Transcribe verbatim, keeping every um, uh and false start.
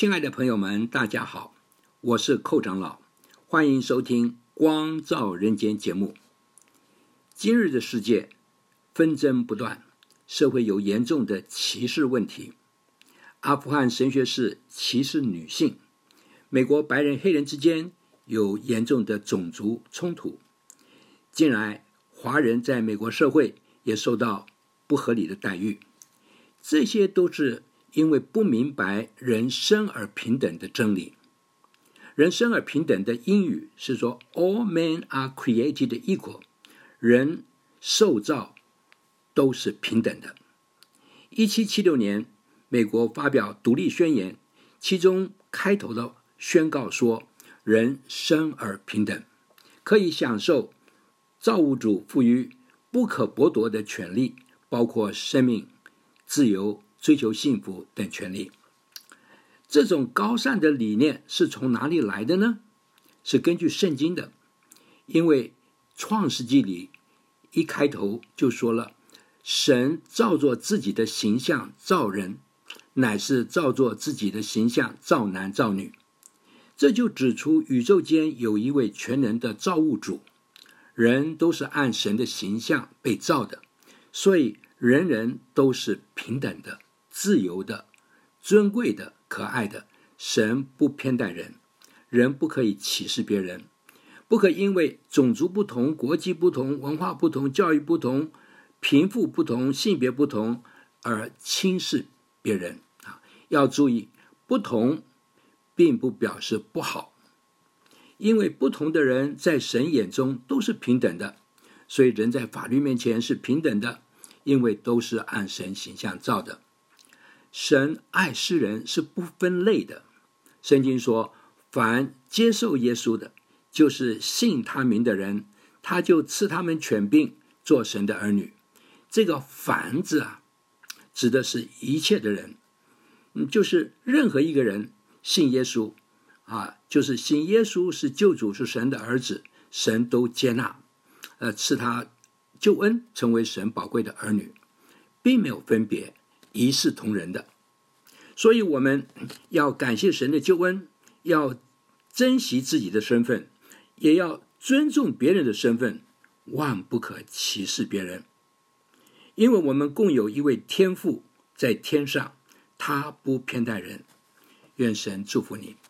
亲爱的朋友们，大家好，我是寇长老，欢迎收听光照人间节目。今日的世界纷争不断，社会有严重的歧视问题。阿富汗神学士歧视女性，美国白人黑人之间有严重的种族冲突。近来华人在美国社会也受到不合理的待遇，这些都是因为不明白人生而平等的真理。人生而平等的英语是说 All men are created equal， 人受造都是平等的。一七七六年美国发表独立宣言，其中开头的宣告说，人生而平等，可以享受造物主赋予不可剥夺的权利，包括生命、自由、追求幸福等权利。这种高尚的理念是从哪里来的呢？是根据圣经的，因为创世纪里一开头就说了，神照作自己的形象造人，乃是照作自己的形象造男造女。这就指出宇宙间有一位全能的造物主，人都是按神的形象被造的，所以人人都是平等的、自由的、尊贵的、可爱的。神不偏待人，人不可以歧视别人，不可因为种族不同、国籍不同、文化不同、教育不同、贫富不同、性别不同而轻视别人。要注意，不同并不表示不好，因为不同的人在神眼中都是平等的，所以人在法律面前是平等的，因为都是按神形象造的。神爱世人是不分类的，圣经说，凡接受耶稣的，就是信他名的人，他就赐他们权柄做神的儿女。这个凡字啊，指的是一切的人，就是任何一个人信耶稣啊，就是信耶稣是救主，是神的儿子，神都接纳，呃，赐他救恩，成为神宝贵的儿女，并没有分别，一视同仁的。所以我们要感谢神的救恩，要珍惜自己的身份，也要尊重别人的身份，万不可歧视别人。因为我们共有一位天父在天上，他不偏待人。愿神祝福你。